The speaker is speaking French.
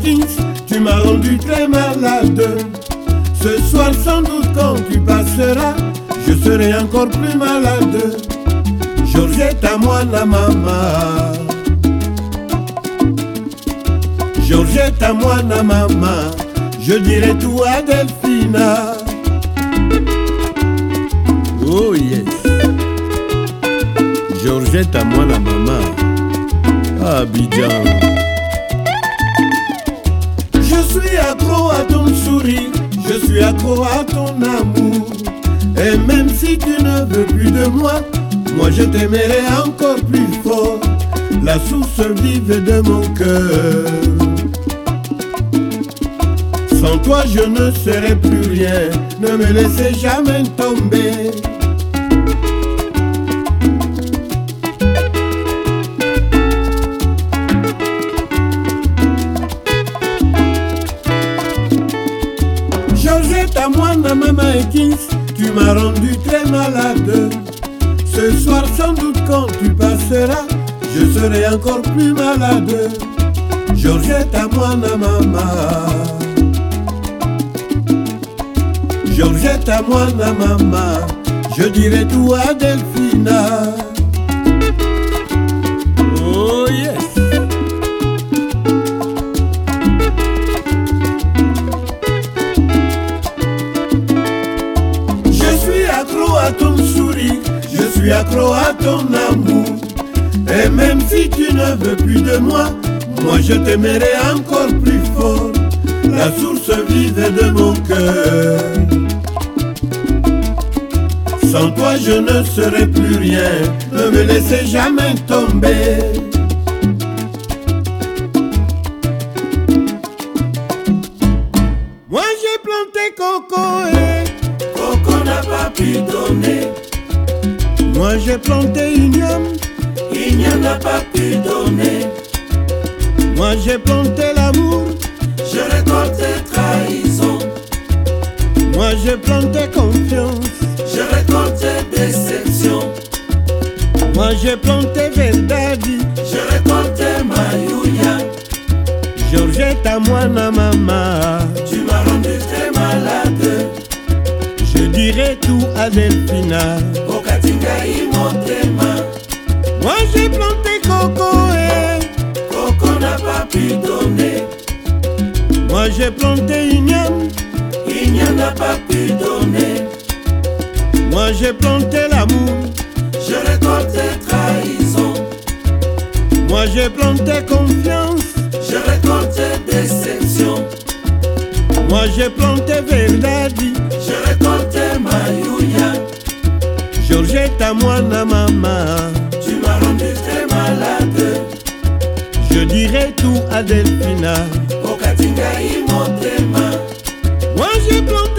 Ekins, tu m'as rendu très malade. Ce soir sans doute quand tu passeras, je serai encore plus malade. Georgette à moi la maman, Georgette à moi la maman, je dirai tout à Delphina. Oh yes, Georgette à moi la maman, Abidjan. Je suis accro à ton sourire, je suis accro à ton amour. Et même si tu ne veux plus de moi, moi je t'aimerai encore plus fort, la source vive de mon cœur. Sans toi je ne serai plus rien, ne me laissez jamais tomber. Georgette à moi, la maman Ekins, tu m'as rendu très malade. Ce soir sans doute quand tu passeras, je serai encore plus malade. Georgette à moi la maman, Georgette à moi la maman, je dirai tout à Delphina. Oh yes. Je suis accro à ton sourire, je suis accro à ton amour. Et même si tu ne veux plus de moi, moi je t'aimerai encore plus fort, la source vive de mon cœur. Sans toi je ne serai plus rien, ne me laissez jamais tomber. Moi j'ai planté coco et Coco n'a pas pu donner. moi j'ai planté igname, Igname n'a pas pu donner. moi j'ai planté l'amour, Je récolte trahison. moi j'ai planté confiance, Je récolte déception. moi j'ai planté verdadi. Je récolte Mayouya. Georgette à moi la maman, Tu m'as rendu très malade. je dirai tout à Delphina. Okatingai motema. Moi j'ai planté coco et Coco n'a pas pu donner. moi j'ai planté igname, Igname n'a pas pu donner. moi j'ai planté l'amour, Je récolte trahison. moi j'ai planté confiance, Je récolte déception. moi j'ai planté verdadi. Je récolte Mayouya. Georgette à moi la maman, Tu m'as rendu très malade. je dirai tout à Delphina. Okatingai motema. Moi j'ai planté